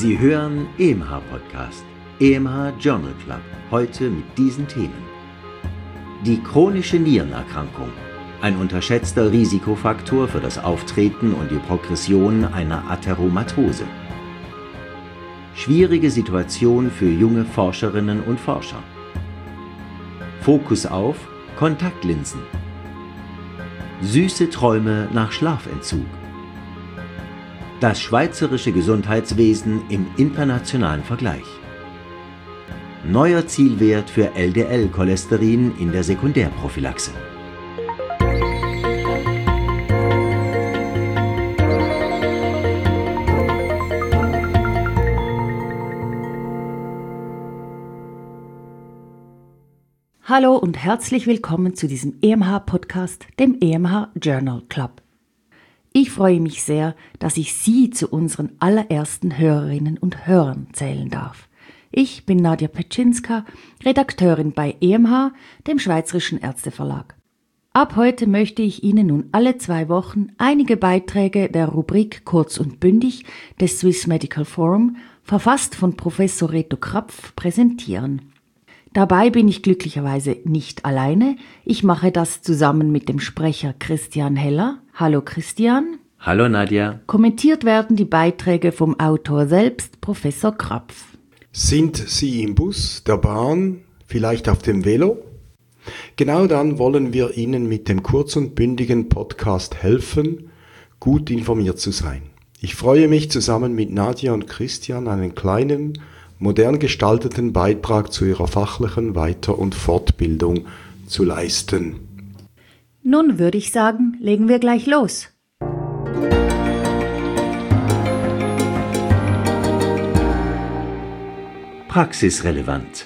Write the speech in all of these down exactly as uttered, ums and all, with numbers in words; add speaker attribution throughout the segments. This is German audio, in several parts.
Speaker 1: Sie hören E M H-Podcast, E M H Journal Club, heute mit diesen Themen. Die chronische Nierenerkrankung, ein unterschätzter Risikofaktor für das Auftreten und die Progression einer Atheromatose. Schwierige Situation für junge Forscherinnen und Forscher. Fokus auf Kontaktlinsen. Süße Träume nach Schlafentzug. Das schweizerische Gesundheitswesen im internationalen Vergleich. Neuer Zielwert für L D L-Cholesterin in der Sekundärprophylaxe.
Speaker 2: Hallo und herzlich willkommen zu diesem E M H-Podcast, dem E M H Journal Club. Ich freue mich sehr, dass ich Sie zu unseren allerersten Hörerinnen und Hörern zählen darf. Ich bin Nadja Petschinska, Redakteurin bei E M H, dem Schweizerischen Ärzteverlag. Ab heute möchte ich Ihnen nun alle zwei Wochen einige Beiträge der Rubrik Kurz und Bündig des Swiss Medical Forum, verfasst von Professor Reto Krapf, präsentieren. Dabei bin ich glücklicherweise nicht alleine. Ich mache das zusammen mit dem Sprecher Christian Heller. Hallo Christian.
Speaker 1: Hallo Nadja.
Speaker 2: Kommentiert werden die Beiträge vom Autor selbst, Professor Krapf.
Speaker 3: Sind Sie im Bus, der Bahn, vielleicht auf dem Velo? Genau dann wollen wir Ihnen mit dem kurz und bündigen Podcast helfen, gut informiert zu sein. Ich freue mich, zusammen mit Nadja und Christian einen kleinen, modern gestalteten Beitrag zu ihrer fachlichen Weiter- und Fortbildung zu leisten.
Speaker 2: Nun würde ich sagen, legen wir gleich los.
Speaker 1: Praxisrelevant.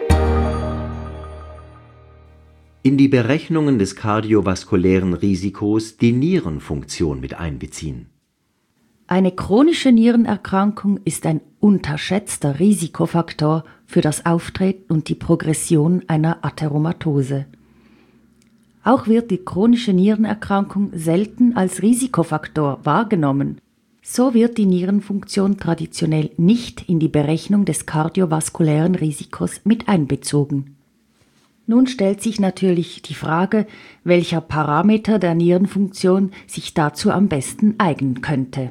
Speaker 1: In die Berechnungen des kardiovaskulären Risikos die Nierenfunktion mit einbeziehen.
Speaker 2: Eine chronische Nierenerkrankung ist ein unterschätzter Risikofaktor für das Auftreten und die Progression einer Atheromatose. Auch wird die chronische Nierenerkrankung selten als Risikofaktor wahrgenommen. So wird die Nierenfunktion traditionell nicht in die Berechnung des kardiovaskulären Risikos mit einbezogen. Nun stellt sich natürlich die Frage, welcher Parameter der Nierenfunktion sich dazu am besten eignen könnte.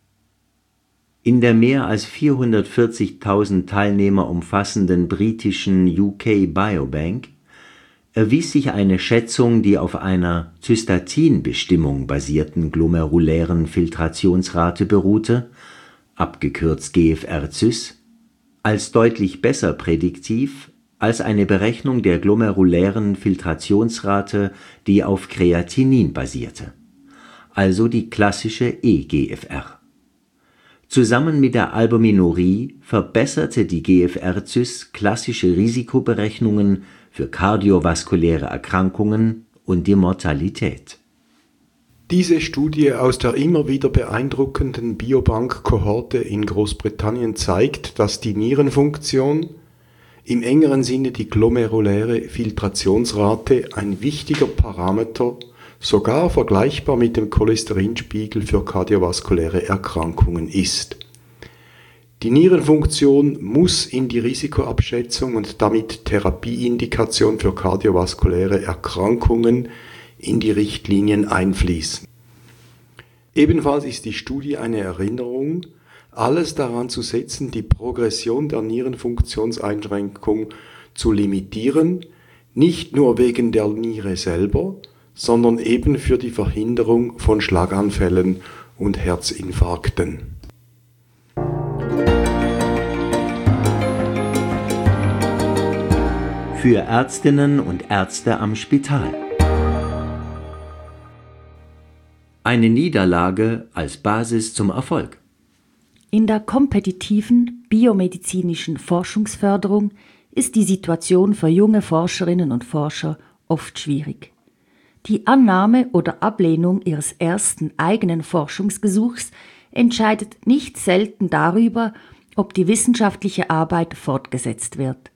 Speaker 1: In der mehr als vierhundertvierzigtausend Teilnehmer umfassenden britischen U K Biobank erwies sich eine Schätzung, die auf einer Zystatin-Bestimmung basierten glomerulären Filtrationsrate beruhte, abgekürzt G F R-Zys, als deutlich besser prädiktiv als eine Berechnung der glomerulären Filtrationsrate, die auf Kreatinin basierte, also die klassische E G F R. Zusammen mit der Albuminurie verbesserte die G F R-Zys klassische Risikoberechnungen für kardiovaskuläre Erkrankungen und die Mortalität.
Speaker 3: Diese Studie aus der immer wieder beeindruckenden Biobank-Kohorte in Großbritannien zeigt, dass die Nierenfunktion, im engeren Sinne die glomeruläre Filtrationsrate, ein wichtiger Parameter, sogar vergleichbar mit dem Cholesterinspiegel für kardiovaskuläre Erkrankungen ist. Die Nierenfunktion muss in die Risikoabschätzung und damit Therapieindikation für kardiovaskuläre Erkrankungen in die Richtlinien einfließen. Ebenfalls ist die Studie eine Erinnerung, alles daran zu setzen, die Progression der Nierenfunktionseinschränkung zu limitieren, nicht nur wegen der Niere selber, sondern eben für die Verhinderung von Schlaganfällen und Herzinfarkten.
Speaker 1: Für Ärztinnen und Ärzte am Spital. Eine Niederlage als Basis zum Erfolg.
Speaker 2: In der kompetitiven biomedizinischen Forschungsförderung ist die Situation für junge Forscherinnen und Forscher oft schwierig. Die Annahme oder Ablehnung ihres ersten eigenen Forschungsgesuchs entscheidet nicht selten darüber, ob die wissenschaftliche Arbeit fortgesetzt wird.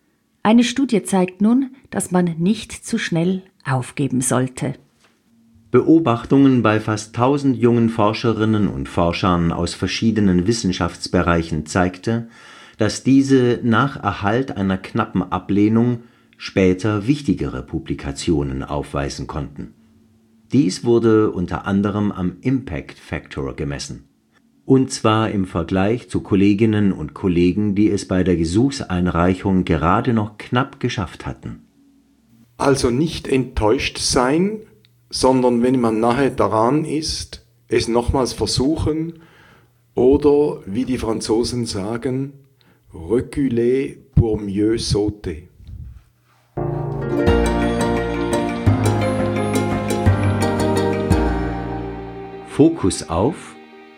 Speaker 2: Eine Studie zeigt nun, dass man nicht zu schnell aufgeben sollte.
Speaker 1: Beobachtungen bei fast tausend jungen Forscherinnen und Forschern aus verschiedenen Wissenschaftsbereichen zeigte, dass diese nach Erhalt einer knappen Ablehnung später wichtigere Publikationen aufweisen konnten. Dies wurde unter anderem am Impact Factor gemessen, und zwar im Vergleich zu Kolleginnen und Kollegen, die es bei der Gesuchseinreichung gerade noch knapp geschafft hatten.
Speaker 3: Also nicht enttäuscht sein, sondern wenn man nahe daran ist, es nochmals versuchen oder, wie die Franzosen sagen, reculer pour mieux sauter.
Speaker 1: Fokus auf.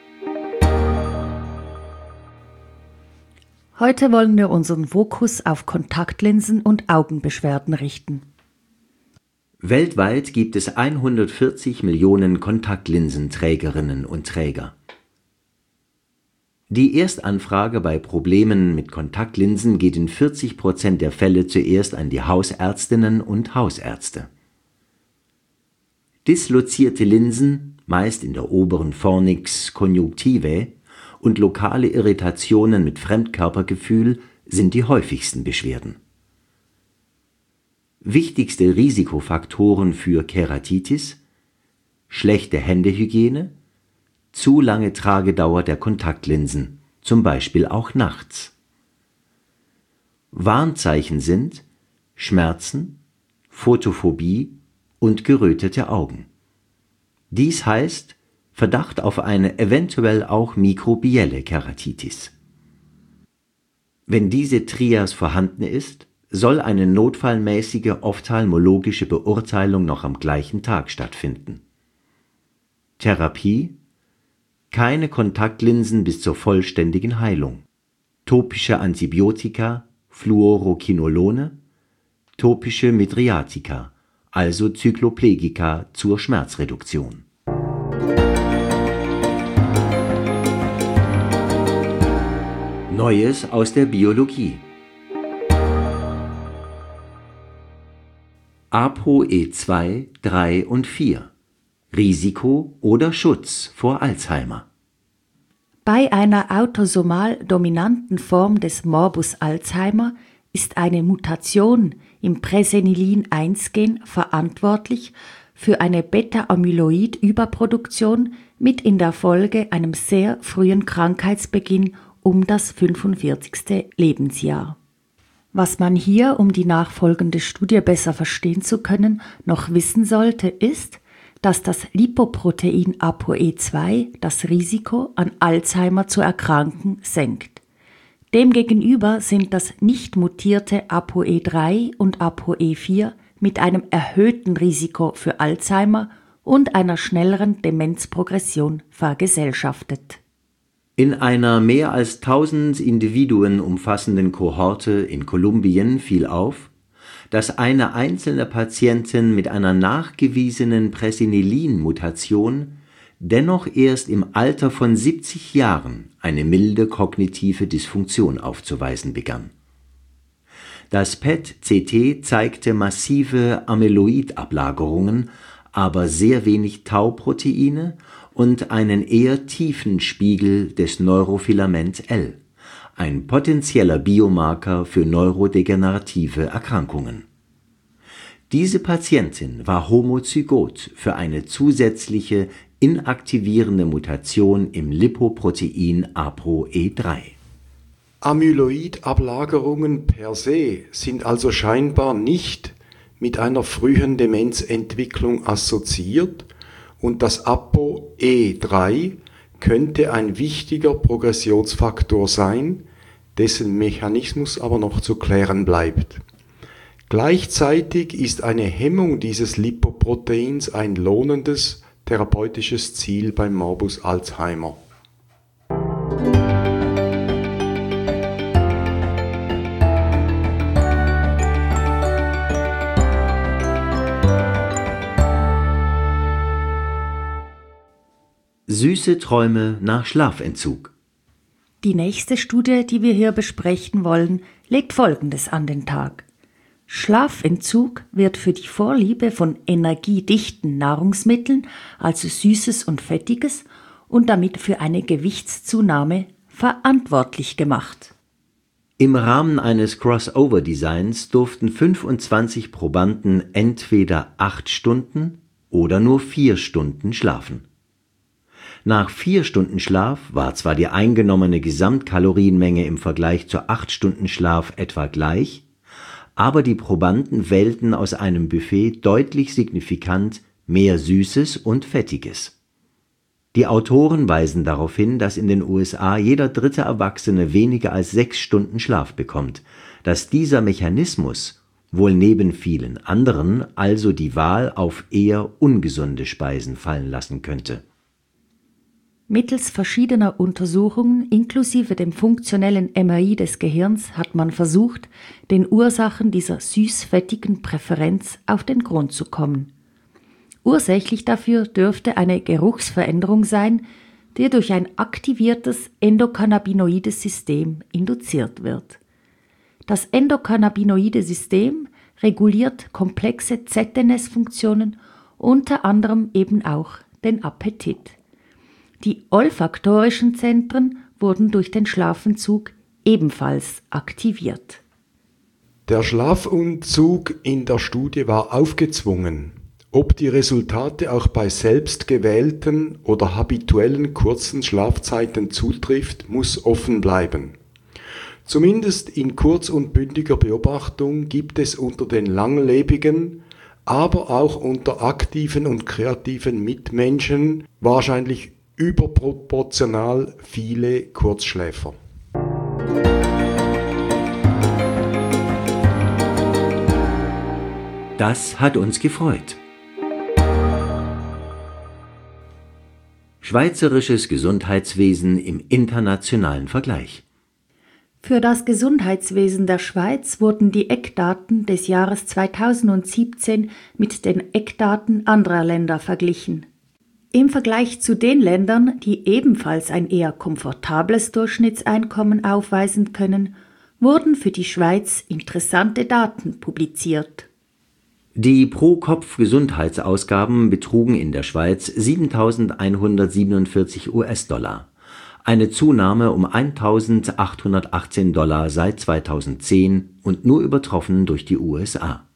Speaker 2: Heute wollen wir unseren Fokus auf Kontaktlinsen und Augenbeschwerden richten.
Speaker 1: Weltweit gibt es hundertvierzig Millionen Kontaktlinsenträgerinnen und Träger. Die Erstanfrage bei Problemen mit Kontaktlinsen geht in vierzig Prozent der Fälle zuerst an die Hausärztinnen und Hausärzte. Dislozierte Linsen, meist in der oberen Fornix conjunctivae, und lokale Irritationen mit Fremdkörpergefühl sind die häufigsten Beschwerden. Wichtigste Risikofaktoren für Keratitis: schlechte Händehygiene, zu lange Tragedauer der Kontaktlinsen, zum Beispiel auch nachts. Warnzeichen sind Schmerzen, Photophobie und gerötete Augen. Dies heißt Verdacht auf eine eventuell auch mikrobielle Keratitis. Wenn diese Trias vorhanden ist, soll eine notfallmäßige ophthalmologische Beurteilung noch am gleichen Tag stattfinden. Therapie: keine Kontaktlinsen bis zur vollständigen Heilung. Topische Antibiotika, Fluoroquinolone, topische Mydriatika, also Cycloplegica zur Schmerzreduktion. Neues aus der Biologie. ApoE zwei, drei und vier. Risiko oder Schutz vor Alzheimer.
Speaker 2: Bei einer autosomal dominanten Form des Morbus Alzheimer ist eine Mutation im Presenilin eins Gen verantwortlich für eine Beta-Amyloid-Überproduktion mit in der Folge einem sehr frühen Krankheitsbeginn um das fünfundvierzigste Lebensjahr. Was man hier, um die nachfolgende Studie besser verstehen zu können, noch wissen sollte, ist, dass das Lipoprotein ApoE zwei das Risiko, an Alzheimer zu erkranken, senkt. Demgegenüber sind das nicht mutierte ApoE drei und ApoE vier mit einem erhöhten Risiko für Alzheimer und einer schnelleren Demenzprogression vergesellschaftet.
Speaker 1: In einer mehr als tausend Individuen umfassenden Kohorte in Kolumbien fiel auf, dass eine einzelne Patientin mit einer nachgewiesenen Presenilin-Mutation dennoch erst im Alter von siebzig Jahren eine milde kognitive Dysfunktion aufzuweisen begann. Das P E T C T zeigte massive Amyloid-Ablagerungen, aber sehr wenig Tau-Proteine und einen eher tiefen Spiegel des Neurofilament L, ein potenzieller Biomarker für neurodegenerative Erkrankungen. Diese Patientin war homozygot für eine zusätzliche inaktivierende Mutation im Lipoprotein ApoE drei.
Speaker 3: Amyloid-Ablagerungen per se sind also scheinbar nicht mit einer frühen Demenzentwicklung assoziiert, und das ApoE drei könnte ein wichtiger Progressionsfaktor sein, dessen Mechanismus aber noch zu klären bleibt. Gleichzeitig ist eine Hemmung dieses Lipoproteins ein lohnendes therapeutisches Ziel beim Morbus Alzheimer.
Speaker 1: Süße Träume nach Schlafentzug.
Speaker 2: Die nächste Studie, die wir hier besprechen wollen, legt Folgendes an den Tag. Schlafentzug wird für die Vorliebe von energiedichten Nahrungsmitteln, also Süßes und Fettiges, und damit für eine Gewichtszunahme verantwortlich gemacht.
Speaker 1: Im Rahmen eines Crossover-Designs durften fünfundzwanzig Probanden entweder acht Stunden oder nur vier Stunden schlafen. Nach vier Stunden Schlaf war zwar die eingenommene Gesamtkalorienmenge im Vergleich zu acht Stunden Schlaf etwa gleich, aber die Probanden wählten aus einem Buffet deutlich signifikant mehr Süßes und Fettiges. Die Autoren weisen darauf hin, dass in den U S A jeder dritte Erwachsene weniger als sechs Stunden Schlaf bekommt, dass dieser Mechanismus wohl neben vielen anderen also die Wahl auf eher ungesunde Speisen fallen lassen könnte.
Speaker 2: Mittels verschiedener Untersuchungen inklusive dem funktionellen M R I des Gehirns hat man versucht, den Ursachen dieser süß-fettigen Präferenz auf den Grund zu kommen. Ursächlich dafür dürfte eine Geruchsveränderung sein, die durch ein aktiviertes endokannabinoides System induziert wird. Das endokannabinoide System reguliert komplexe Z N S-Funktionen, unter anderem eben auch den Appetit. Die olfaktorischen Zentren wurden durch den Schlafentzug ebenfalls aktiviert.
Speaker 3: Der Schlafentzug in der Studie war aufgezwungen. Ob die Resultate auch bei selbstgewählten oder habituellen kurzen Schlafzeiten zutrifft, muss offen bleiben. Zumindest in kurz- und bündiger Beobachtung gibt es unter den Langlebigen, aber auch unter aktiven und kreativen Mitmenschen wahrscheinlich überproportional viele Kurzschläfer.
Speaker 1: Das hat uns gefreut. Schweizerisches Gesundheitswesen im internationalen Vergleich.
Speaker 2: Für das Gesundheitswesen der Schweiz wurden die Eckdaten des Jahres zweitausendsiebzehn mit den Eckdaten anderer Länder verglichen. Im Vergleich zu den Ländern, die ebenfalls ein eher komfortables Durchschnittseinkommen aufweisen können, wurden für die Schweiz interessante Daten publiziert.
Speaker 1: Die Pro-Kopf-Gesundheitsausgaben betrugen in der Schweiz siebentausendeinhundertsiebenundvierzig US-Dollar, eine Zunahme um eintausendachthundertachtzehn Dollar seit zweitausendzehn und nur übertroffen durch die U S A.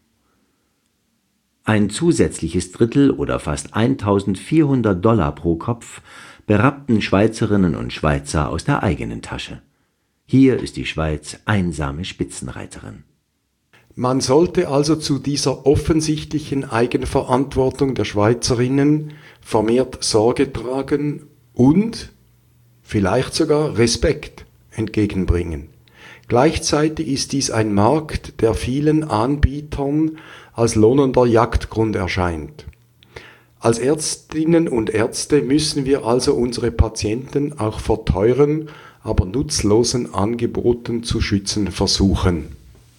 Speaker 1: Ein zusätzliches Drittel oder fast eintausendvierhundert Dollar pro Kopf berappten Schweizerinnen und Schweizer aus der eigenen Tasche. Hier ist die Schweiz einsame Spitzenreiterin.
Speaker 3: Man sollte also zu dieser offensichtlichen Eigenverantwortung der Schweizerinnen vermehrt Sorge tragen und vielleicht sogar Respekt entgegenbringen. Gleichzeitig ist dies ein Markt, der vielen Anbietern als lohnender Jagdgrund erscheint. Als Ärztinnen und Ärzte müssen wir also unsere Patienten auch vor teuren, aber nutzlosen Angeboten zu schützen versuchen.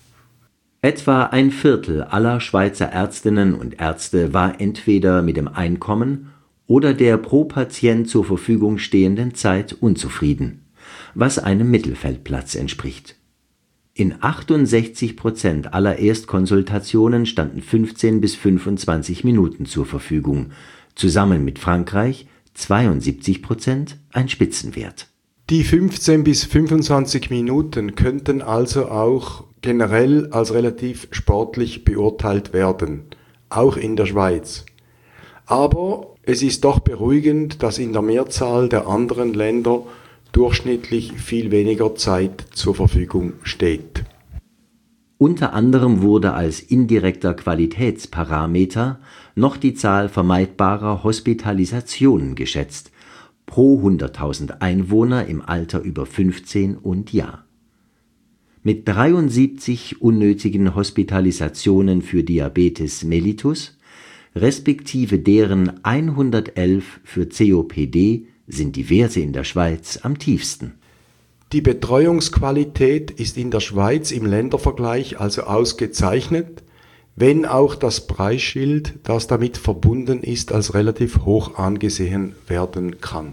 Speaker 1: Etwa ein Viertel aller Schweizer Ärztinnen und Ärzte war entweder mit dem Einkommen oder der pro Patient zur Verfügung stehenden Zeit unzufrieden, was einem Mittelfeldplatz entspricht. In achtundsechzig Prozent aller Erstkonsultationen standen fünfzehn bis fünfundzwanzig Minuten zur Verfügung, zusammen mit Frankreich zweiundsiebzig Prozent ein Spitzenwert.
Speaker 3: Die fünfzehn bis fünfundzwanzig Minuten könnten also auch generell als relativ sportlich beurteilt werden, auch in der Schweiz. Aber es ist doch beruhigend, dass in der Mehrzahl der anderen Länder durchschnittlich viel weniger Zeit zur Verfügung steht.
Speaker 1: Unter anderem wurde als indirekter Qualitätsparameter noch die Zahl vermeidbarer Hospitalisationen geschätzt, pro hunderttausend Einwohner im Alter über fünfzehn und Jahr. Mit dreiundsiebzig unnötigen Hospitalisationen für Diabetes mellitus, respektive deren hundertelf für C O P D, sind die Werte in der Schweiz am tiefsten.
Speaker 3: Die Betreuungsqualität ist in der Schweiz im Ländervergleich also ausgezeichnet, wenn auch das Preisschild, das damit verbunden ist, als relativ hoch angesehen werden kann.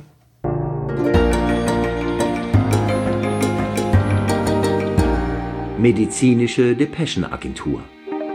Speaker 1: Medizinische Depeschenagentur.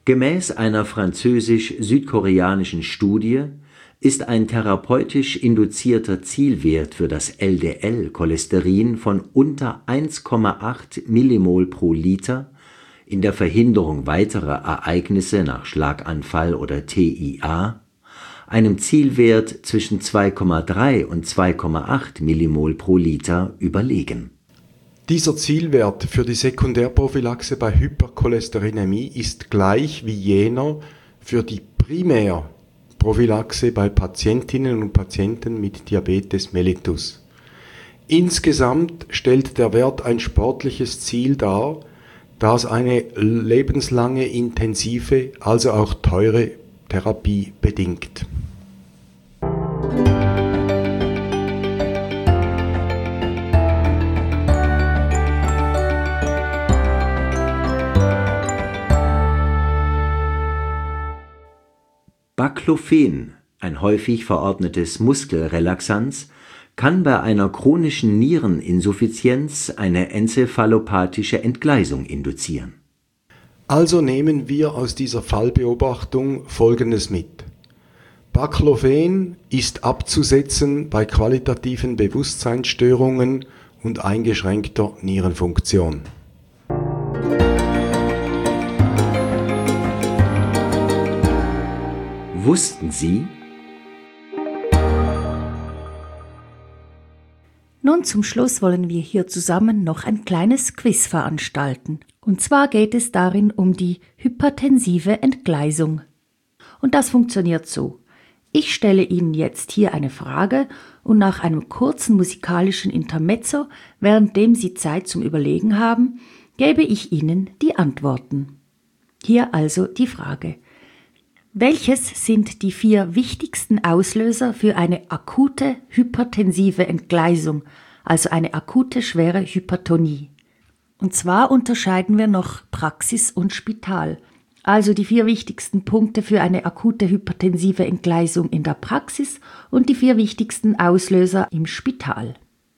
Speaker 1: Gemäß einer französisch-südkoreanischen Studie ist ein therapeutisch induzierter Zielwert für das L D L-Cholesterin von unter eins Komma acht Millimol pro Liter in der Verhinderung weiterer Ereignisse nach Schlaganfall oder T I A einem Zielwert zwischen zwei Komma drei und zwei Komma acht Millimol pro Liter überlegen.
Speaker 3: Dieser Zielwert für die Sekundärprophylaxe bei Hypercholesterinämie ist gleich wie jener für die Primärprophylaxe bei Patientinnen und Patienten mit Diabetes mellitus. Insgesamt stellt der Wert ein sportliches Ziel dar, das eine lebenslange intensive, also auch teure Therapie bedingt.
Speaker 1: Baclofen, ein häufig verordnetes Muskelrelaxanz, kann bei einer chronischen Niereninsuffizienz eine enzephalopathische Entgleisung induzieren.
Speaker 3: Also nehmen wir aus dieser Fallbeobachtung Folgendes mit. Baclofen ist abzusetzen bei qualitativen Bewusstseinsstörungen und eingeschränkter Nierenfunktion.
Speaker 1: Wussten Sie?
Speaker 2: Nun zum Schluss wollen wir hier zusammen noch ein kleines Quiz veranstalten. Und zwar geht es darin um die hypertensive Entgleisung. Und das funktioniert so. Ich stelle Ihnen jetzt hier eine Frage und nach einem kurzen musikalischen Intermezzo, währenddem Sie Zeit zum Überlegen haben, gebe ich Ihnen die Antworten. Hier also die Frage. Welches sind die vier wichtigsten Auslöser für eine akute hypertensive Entgleisung, also eine akute schwere Hypertonie? Und zwar unterscheiden wir noch Praxis und Spital. Also die vier wichtigsten Punkte für eine akute hypertensive Entgleisung in der Praxis und die vier wichtigsten Auslöser im Spital.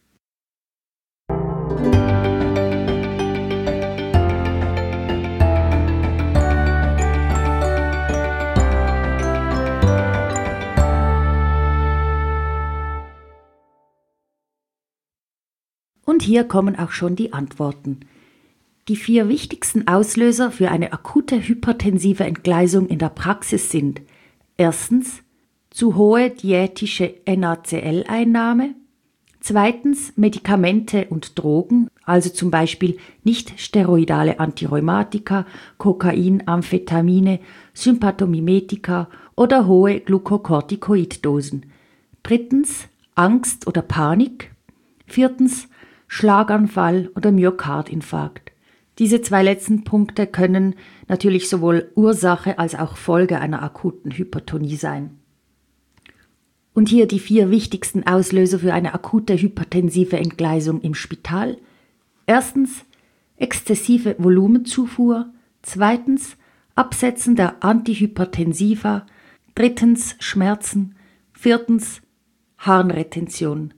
Speaker 2: Und hier kommen auch schon die Antworten. Die vier wichtigsten Auslöser für eine akute hypertensive Entgleisung in der Praxis sind erstens zu hohe diätische N A C L-Einnahme, zweitens Medikamente und Drogen, also zum Beispiel nicht-steroidale Antirheumatika, Kokain, Amphetamine, Sympathomimetika oder hohe Glucocorticoid-Dosen, drittens Angst oder Panik, viertens Schlaganfall oder Myokardinfarkt. Diese zwei letzten Punkte können natürlich sowohl Ursache als auch Folge einer akuten Hypertonie sein. Und hier die vier wichtigsten Auslöser für eine akute hypertensive Entgleisung im Spital. Erstens exzessive Volumenzufuhr, zweitens Absetzen der Antihypertensiva, drittens Schmerzen, viertens Harnretention.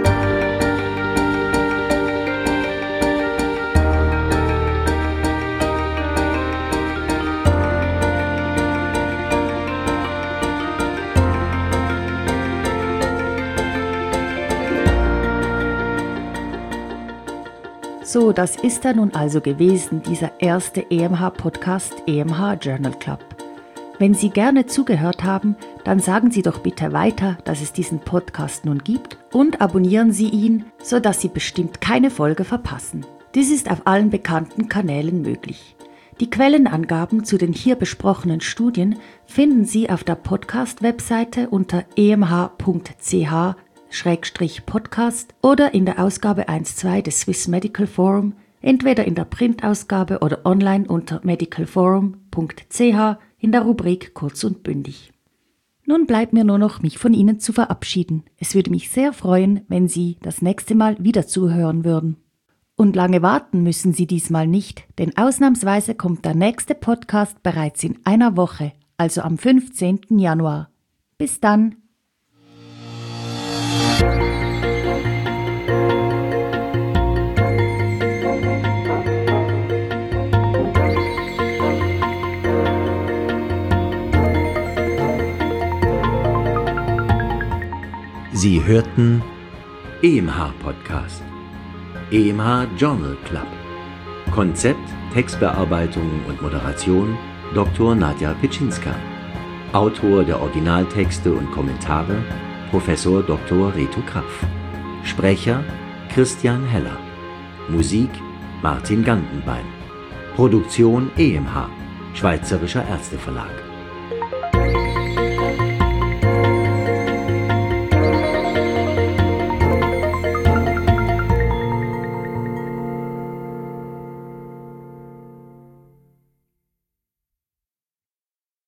Speaker 2: So, das ist er nun also gewesen, dieser erste E M H-Podcast E M H Journal Club. Wenn Sie gerne zugehört haben, dann sagen Sie doch bitte weiter, dass es diesen Podcast nun gibt und abonnieren Sie ihn, sodass Sie bestimmt keine Folge verpassen. Dies ist auf allen bekannten Kanälen möglich. Die Quellenangaben zu den hier besprochenen Studien finden Sie auf der Podcast-Webseite unter e m h punkt c h Schrägstrich Podcast oder in der Ausgabe eins Punkt zwei des Swiss Medical Forum, entweder in der Printausgabe oder online unter medicalforum punkt c h in der Rubrik Kurz und Bündig. Nun bleibt mir nur noch, mich von Ihnen zu verabschieden. Es würde mich sehr freuen, wenn Sie das nächste Mal wieder zuhören würden. Und lange warten müssen Sie diesmal nicht, denn ausnahmsweise kommt der nächste Podcast bereits in einer Woche, also am fünfzehnten Januar. Bis dann!
Speaker 1: Sie hörten E M H Podcast, E M H Journal Club. Konzept, Textbearbeitung und Moderation Doktor Nadja Pitschinska. Autor der Originaltexte und Kommentare Professor Doktor Reto Krapf. Sprecher Christian Heller. Musik Martin Gantenbein. Produktion E M H, Schweizerischer Ärzteverlag.